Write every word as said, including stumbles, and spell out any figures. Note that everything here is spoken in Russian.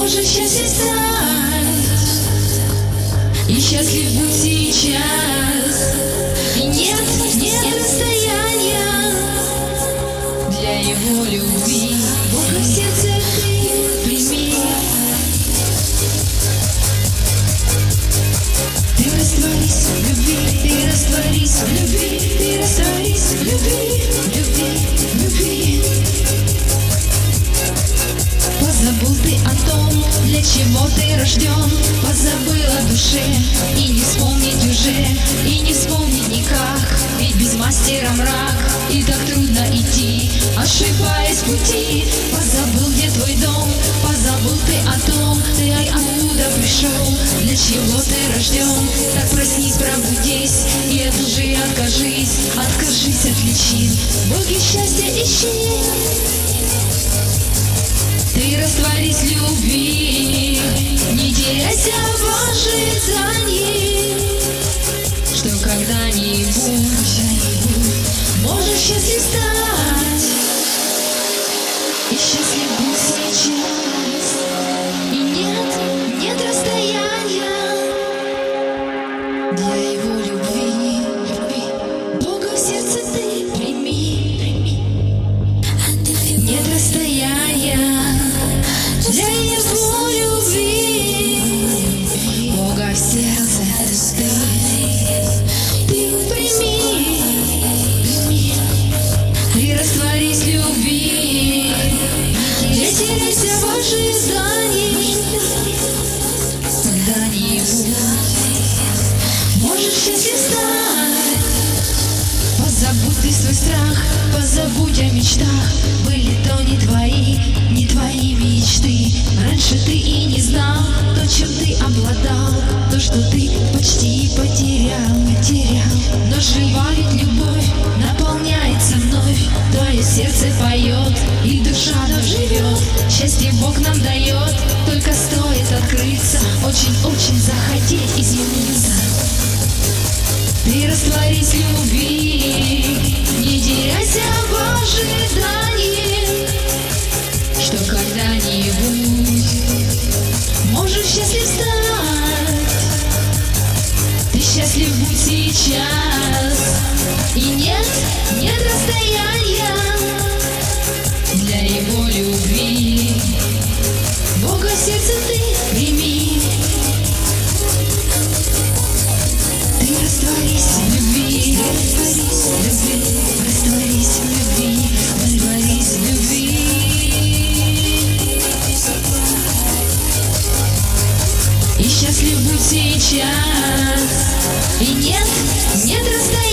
можешь счастье стать, и счастлив будь сейчас. И нет, нет расстояния для его любви. Бога в сердце ты прими. Ты растворись в любви, ты растворись в любви, ты растворись в любви, любви, любви. Позабыл ты о том, для чего ты рожден, позабыл о душе, и не вспомнить уже, и не вспомнить никак. Ведь без мастера мрак, и так трудно идти, ошибаясь в пути. Позабыл, где твой дом, позабыл ты о том, ты ай откуда пришел, для чего ты рожден. Так проснись, пробудись, и от лжи откажись, откажись от личин, боги счастья ищи. Ты растворись в любви, не теряйся в ожидании, что когда-нибудь можешь счастлив стать, и счастлив будь сейчас. И нет, нет расстояния для его любви, любви. Бога в сердце ты прими. Нет расстояния для его любви. Бога в сердце ты, ты прими. Ты растворись в любви, не теряйся в ожидании, когда-нибудь можешь счастлив стать. Позабудь ты свой страх, позабудь о мечтах. Были то не твои, не твои мечты. Раньше ты и не знал то, чем ты обладал, то, что ты почти потерял, потерял. Но жива ведь любовь, наполняется вновь. Твое сердце поет, и душа доживет. Счастье Бог нам дает, только стоит открыться, очень-очень захотеть измениться. Ты растворись в любви, не теряйся в ожидании, что когда-нибудь можешь счастлив стать. Ты счастлив будь сейчас, и нет, нет расстояния для его любви. Бога в сердце ты прими. Ты растворись в любви, любви, растворись в любви, растворись в любви. И счастлив будь сейчас, и нет, нет расстояния